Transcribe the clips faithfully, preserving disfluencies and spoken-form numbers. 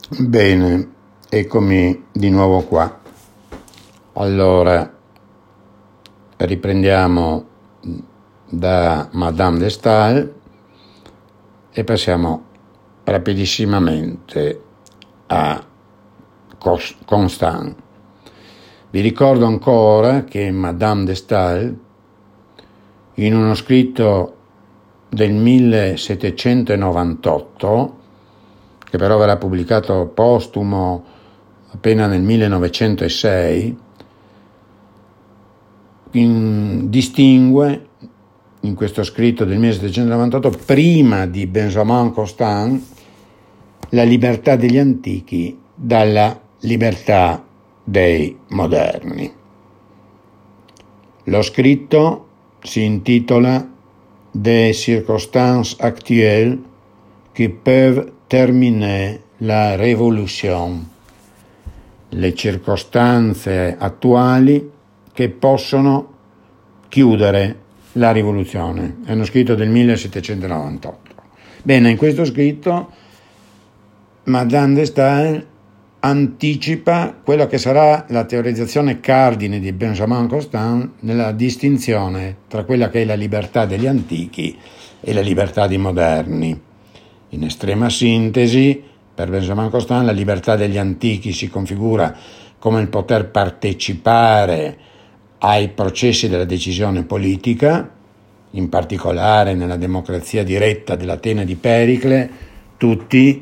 Bene, eccomi di nuovo qua. Allora, riprendiamo da Madame de Staël e passiamo rapidissimamente a Constant. Vi ricordo ancora che Madame de Staël, in uno scritto del millesettecentonovantotto, che però verrà pubblicato postumo appena nel millenovecentosei, in, distingue in questo scritto del millesettecentonovantotto, prima di Benjamin Constant, la libertà degli antichi dalla libertà dei moderni. Lo scritto si intitola Des circonstances actuelles qui peuvent terminer la révolution, le circostanze attuali che possono chiudere la rivoluzione. È uno scritto del millesettecentonovantotto. Bene, in questo scritto Madame de Staël anticipa quello che sarà la teorizzazione cardine di Benjamin Constant nella distinzione tra quella che è la libertà degli antichi e la libertà dei moderni. In estrema sintesi, per Benjamin Constant la libertà degli antichi si configura come il poter partecipare ai processi della decisione politica, in particolare nella democrazia diretta dell'Atene di Pericle. Tutti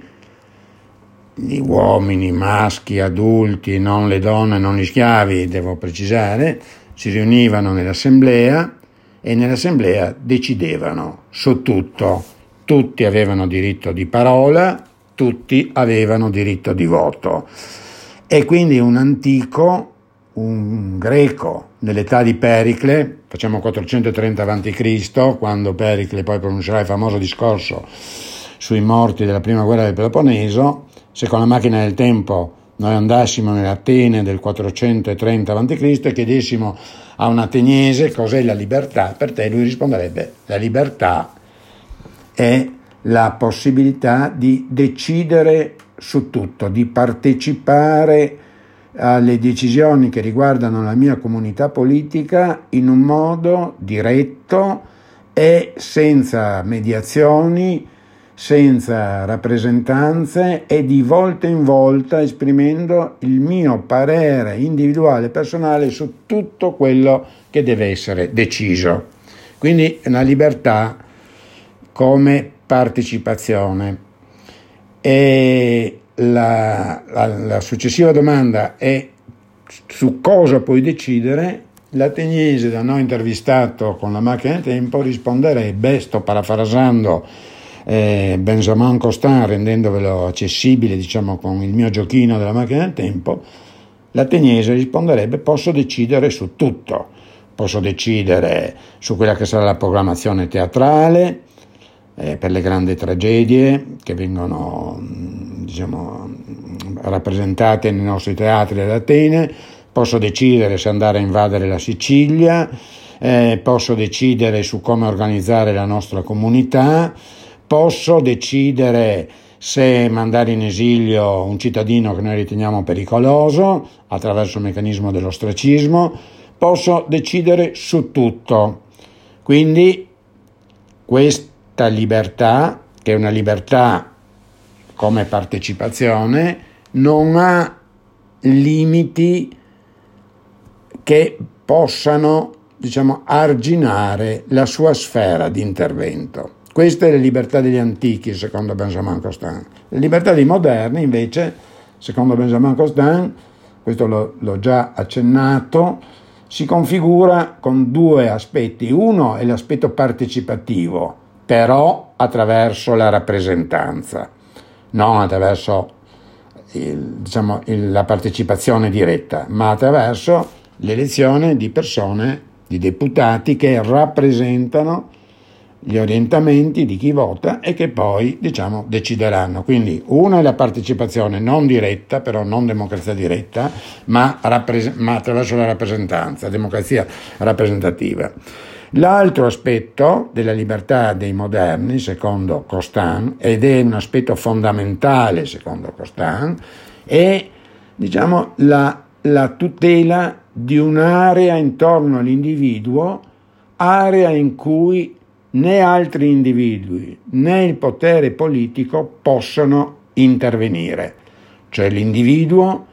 gli uomini, maschi, adulti, non le donne, non gli schiavi, devo precisare, si riunivano nell'assemblea e nell'assemblea decidevano su tutto. Tutti avevano diritto di parola, tutti avevano diritto di voto. E quindi un antico, un greco dell'età di Pericle, facciamo quattrocentotrenta avanti Cristo, quando Pericle poi pronuncerà il famoso discorso sui morti della prima guerra del Peloponneso, se con la macchina del tempo noi andassimo nell'Atene del quattrocentotrenta avanti Cristo e chiedessimo a un ateniese cos'è la libertà, per te lui risponderebbe: la libertà è la possibilità di decidere su tutto, di partecipare alle decisioni che riguardano la mia comunità politica in un modo diretto e senza mediazioni, senza rappresentanze, e di volta in volta esprimendo il mio parere individuale personale su tutto quello che deve essere deciso. Quindi una libertà come partecipazione. E la, la, la successiva domanda è su cosa puoi decidere. L'ateniese da noi intervistato con la macchina del tempo risponderebbe, sto parafrasando eh, Benjamin Constant rendendovelo accessibile, diciamo, con il mio giochino della macchina del tempo, l'ateniese risponderebbe: posso decidere su tutto, posso decidere su quella che sarà la programmazione teatrale, Eh, per le grandi tragedie che vengono, diciamo, rappresentate nei nostri teatri ad Atene, posso decidere se andare a invadere la Sicilia, eh, posso decidere su come organizzare la nostra comunità, posso decidere se mandare in esilio un cittadino che noi riteniamo pericoloso attraverso il meccanismo dell'ostracismo, posso decidere su tutto. Quindi questo libertà, che è una libertà come partecipazione, non ha limiti che possano, diciamo, arginare la sua sfera di intervento. Questa è la libertà degli antichi, secondo Benjamin Constant. La libertà dei moderni, invece, secondo Benjamin Constant, questo lo, l'ho già accennato, si configura con due aspetti. Uno è l'aspetto partecipativo, però attraverso la rappresentanza, non attraverso il, diciamo, il, la partecipazione diretta, ma attraverso l'elezione di persone, di deputati che rappresentano gli orientamenti di chi vota e che poi, diciamo, decideranno. Quindi una è la partecipazione non diretta, però non democrazia diretta, ma, rappres- ma attraverso la rappresentanza, democrazia rappresentativa. L'altro aspetto della libertà dei moderni, secondo Constant, ed è un aspetto fondamentale, secondo Constant, è, diciamo, la, la tutela di un'area intorno all'individuo, area in cui né altri individui né il potere politico possono intervenire. Cioè l'individuo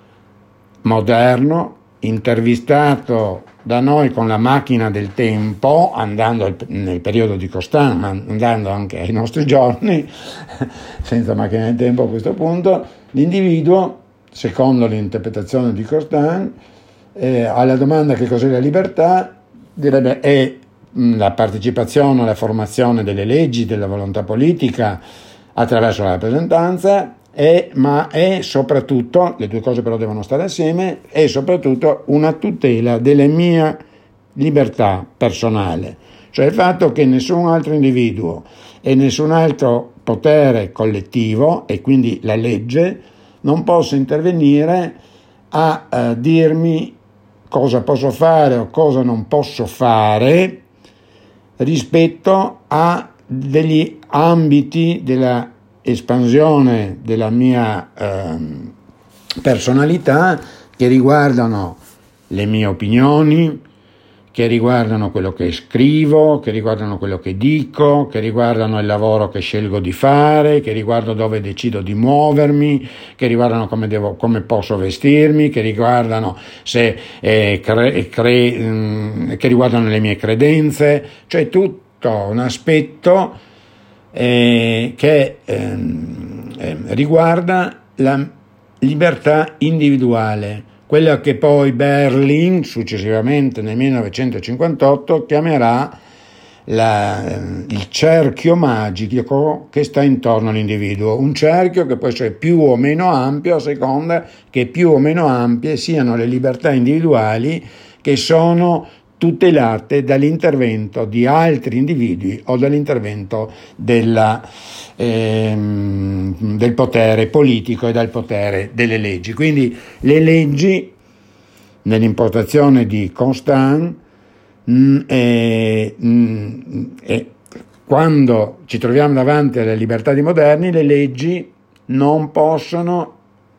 moderno, intervistato da noi con la macchina del tempo, andando nel periodo di Constant, ma andando anche ai nostri giorni, senza macchina del tempo a questo punto, l'individuo, secondo l'interpretazione di Constant, eh, alla domanda che cos'è la libertà, direbbe è la partecipazione alla formazione delle leggi, della volontà politica attraverso la rappresentanza, è, ma è soprattutto, le due cose però devono stare assieme, è soprattutto una tutela della mia libertà personale, cioè il fatto che nessun altro individuo e nessun altro potere collettivo, e quindi la legge, non possa intervenire a uh, dirmi cosa posso fare o cosa non posso fare rispetto a degli ambiti della espansione della mia eh, personalità che riguardano le mie opinioni, che riguardano quello che scrivo, che riguardano quello che dico, che riguardano il lavoro che scelgo di fare, che riguardano dove decido di muovermi, che riguardano come devo, come posso vestirmi, che riguardano se eh, cre, cre, mh, che riguardano le mie credenze, cioè tutto un aspetto eh, che eh, eh, riguarda la libertà individuale, quella che poi Berlin, successivamente nel millenovecentocinquantotto, chiamerà la, il cerchio magico che sta intorno all'individuo, un cerchio che può essere più o meno ampio a seconda che più o meno ampie siano le libertà individuali che sono tutelate dall'intervento di altri individui o dall'intervento della, ehm, del potere politico e dal potere delle leggi. Quindi le leggi, nell'impostazione di Constant, mh, eh, mh, eh, quando ci troviamo davanti alle libertà dei moderni, le leggi non possono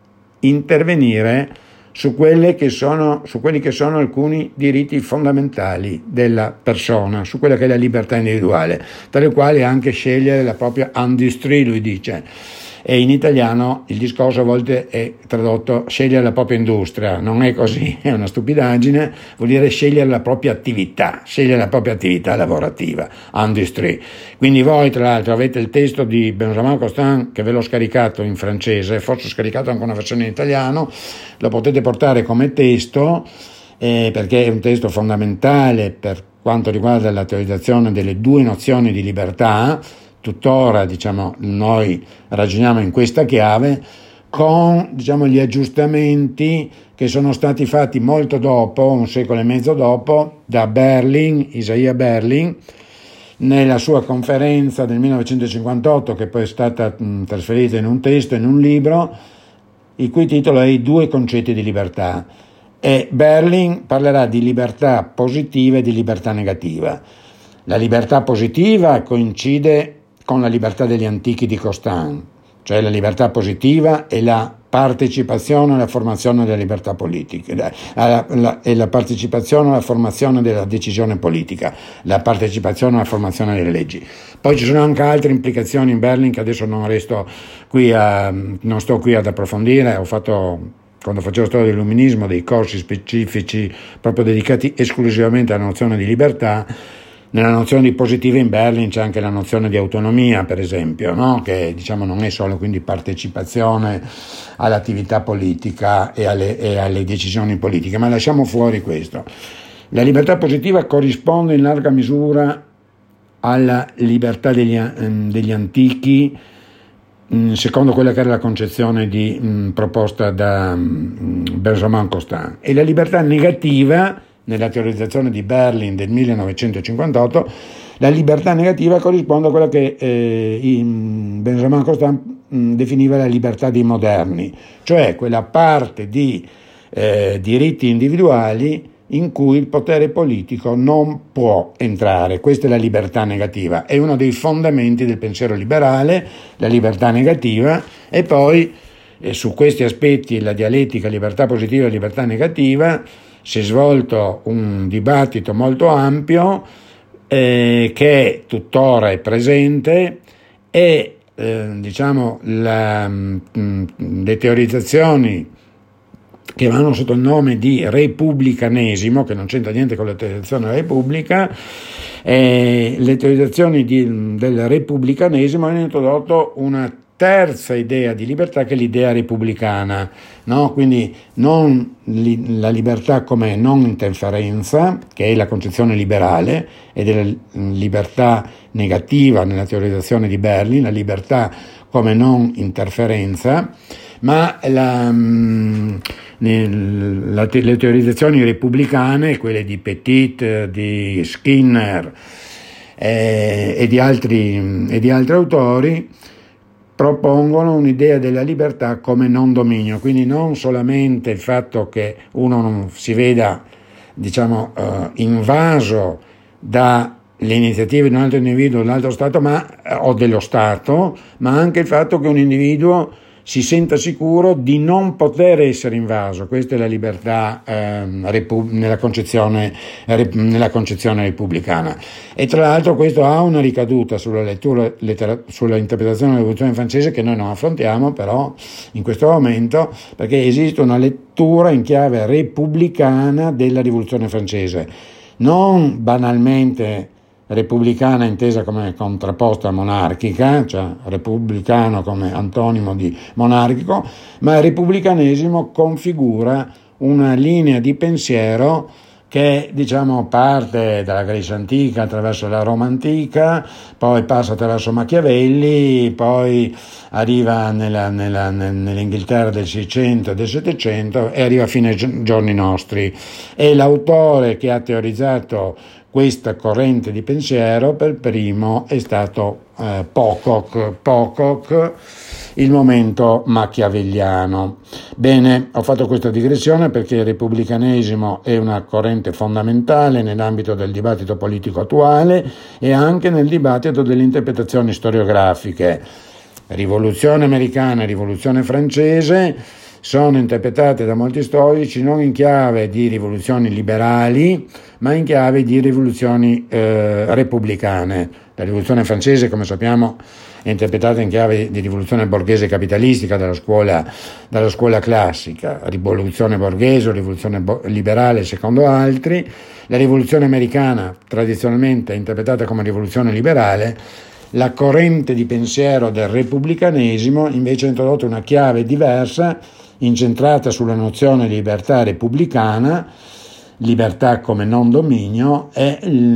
intervenire su quelle che sono, su quelli che sono alcuni diritti fondamentali della persona, su quella che è la libertà individuale, tra le quali anche scegliere la propria industrie, lui dice. E in italiano il discorso a volte è tradotto scegliere la propria industria, non è così, è una stupidaggine, vuol dire scegliere la propria attività, scegliere la propria attività lavorativa, industrie. Quindi voi tra l'altro avete il testo di Benjamin Constant che ve l'ho scaricato in francese, forse ho scaricato anche una versione in italiano, lo potete portare come testo eh, perché è un testo fondamentale per quanto riguarda la teorizzazione delle due nozioni di libertà. Tuttora, diciamo, noi ragioniamo in questa chiave con, diciamo, gli aggiustamenti che sono stati fatti molto dopo, un secolo e mezzo dopo, da Berlin, Isaiah Berlin, nella sua conferenza del millenovecentocinquantotto, che poi è stata mh, trasferita in un testo, in un libro, il cui titolo è I due concetti di libertà. E Berlin parlerà di libertà positiva e di libertà negativa. La libertà positiva coincide con la libertà degli antichi di Constant, cioè la libertà positiva è la partecipazione alla formazione della libertà politica, la, la, la, è la partecipazione alla formazione della decisione politica, la partecipazione alla formazione delle leggi. Poi ci sono anche altre implicazioni in Berlin che adesso non resto qui a, non sto qui ad approfondire. Ho fatto, quando facevo storia dell'illuminismo, dei corsi specifici proprio dedicati esclusivamente alla nozione di libertà. Nella nozione di positiva in Berlin c'è anche la nozione di autonomia, per esempio, no? Che diciamo non è solo quindi partecipazione all'attività politica e alle, e alle decisioni politiche, ma lasciamo fuori questo. La libertà positiva corrisponde in larga misura alla libertà degli, degli antichi, secondo quella che era la concezione di, mh, proposta da mh, Benjamin Constant, e la libertà negativa, nella teorizzazione di Berlin del millenovecentocinquantotto, la libertà negativa corrisponde a quella che eh, Benjamin Constant mh, definiva la libertà dei moderni, cioè quella parte di eh, diritti individuali in cui il potere politico non può entrare. Questa è la libertà negativa, è uno dei fondamenti del pensiero liberale, la libertà negativa, e poi eh, su questi aspetti, la dialettica libertà positiva e libertà negativa, si è svolto un dibattito molto ampio eh, che tuttora è presente e eh, diciamo la, mh, le teorizzazioni che vanno sotto il nome di repubblicanesimo, che non c'entra niente con la teorizzazione della Repubblica, eh, le teorizzazioni di, del repubblicanesimo hanno introdotto una terza idea di libertà, che è l'idea repubblicana, no? Quindi non li, la libertà come non interferenza, che è la concezione liberale, e della libertà negativa nella teorizzazione di Berlin, la libertà come non interferenza, ma la, la, le teorizzazioni repubblicane, quelle di Petit, di Skinner eh, e, di altri, e di altri autori, propongono un'idea della libertà come non dominio, quindi non solamente il fatto che uno non si veda, diciamo, uh, invaso dalle iniziative di un altro individuo, di un altro Stato, ma, o dello Stato, ma anche il fatto che un individuo si senta sicuro di non poter essere invaso. Questa è la libertà eh, repu- nella, concezione, rep- nella concezione repubblicana. E tra l'altro questo ha una ricaduta sulla lettura, lettera- sulla interpretazione della rivoluzione francese, che noi non affrontiamo però in questo momento, perché esiste una lettura in chiave repubblicana della rivoluzione francese, non banalmente repubblicana intesa come contrapposta monarchica, cioè repubblicano come antonimo di monarchico, ma il repubblicanesimo configura una linea di pensiero che, diciamo, parte dalla Grecia antica attraverso la Roma antica, poi passa attraverso Machiavelli, poi arriva nella, nella, nell'Inghilterra del Seicento e del Settecento e arriva fino ai giorni nostri. E l'autore che ha teorizzato questa corrente di pensiero per primo è stato eh, Pocock, Pocock, il momento machiavelliano. Bene, ho fatto questa digressione perché il repubblicanesimo è una corrente fondamentale nell'ambito del dibattito politico attuale e anche nel dibattito delle interpretazioni storiografiche. Rivoluzione americana e rivoluzione francese sono interpretate da molti storici non in chiave di rivoluzioni liberali, ma in chiave di rivoluzioni eh, repubblicane. La rivoluzione francese, come sappiamo, è interpretata in chiave di rivoluzione borghese capitalistica dalla scuola, dalla scuola classica, rivoluzione borghese o rivoluzione bo- liberale secondo altri. La rivoluzione americana tradizionalmente è interpretata come rivoluzione liberale. La corrente di pensiero del repubblicanesimo invece ha introdotto una chiave diversa, incentrata sulla nozione di libertà repubblicana, libertà come non dominio, è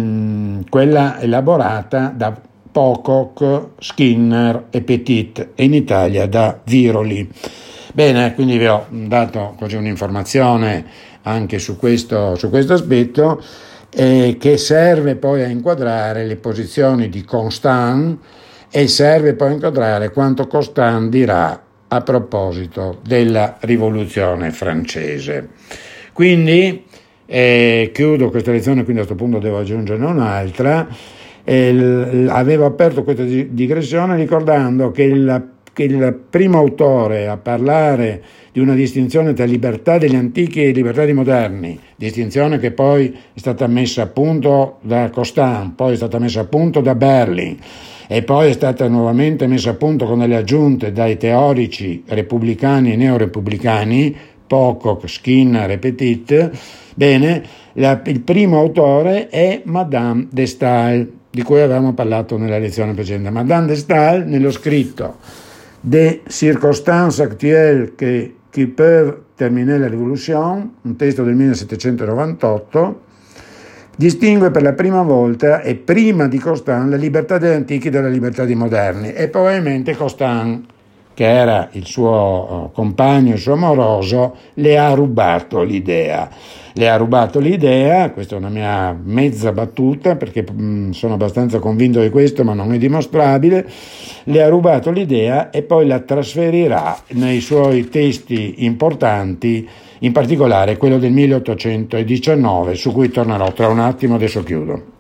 quella elaborata da Pocock, Skinner e Petit, e in Italia da Viroli. Bene, quindi vi ho dato così un'informazione anche su questo, su questo aspetto, eh, che serve poi a inquadrare le posizioni di Constant e serve poi a inquadrare quanto Constant dirà a proposito della rivoluzione francese. Quindi eh, chiudo questa lezione, quindi a questo punto devo aggiungerne un'altra. Eh, l- avevo aperto questa di- digressione ricordando che il, che il primo autore a parlare di una distinzione tra libertà degli antichi e libertà dei moderni, distinzione che poi è stata messa a punto da Constant, poi è stata messa a punto da Berlin, e poi è stata nuovamente messa a punto con delle aggiunte dai teorici repubblicani e neorepubblicani, Pocock, Skinner e Petit. Bene, la, il primo autore è Madame de Staël, di cui avevamo parlato nella lezione precedente. Madame de Staël, nello scritto Des circonstances actuelles que, qui peuvent terminer la révolution, un testo del millesettecentonovantotto, distingue per la prima volta e prima di Constant la libertà degli antichi dalla libertà dei moderni, e probabilmente Constant che era il suo compagno, il suo amoroso, le ha rubato l'idea. Le ha rubato l'idea, questa è una mia mezza battuta perché mh, sono abbastanza convinto di questo, ma non è dimostrabile. Le ha rubato l'idea e poi la trasferirà nei suoi testi importanti, in particolare quello del milleottocentodiciannove, su cui tornerò tra un attimo, adesso chiudo.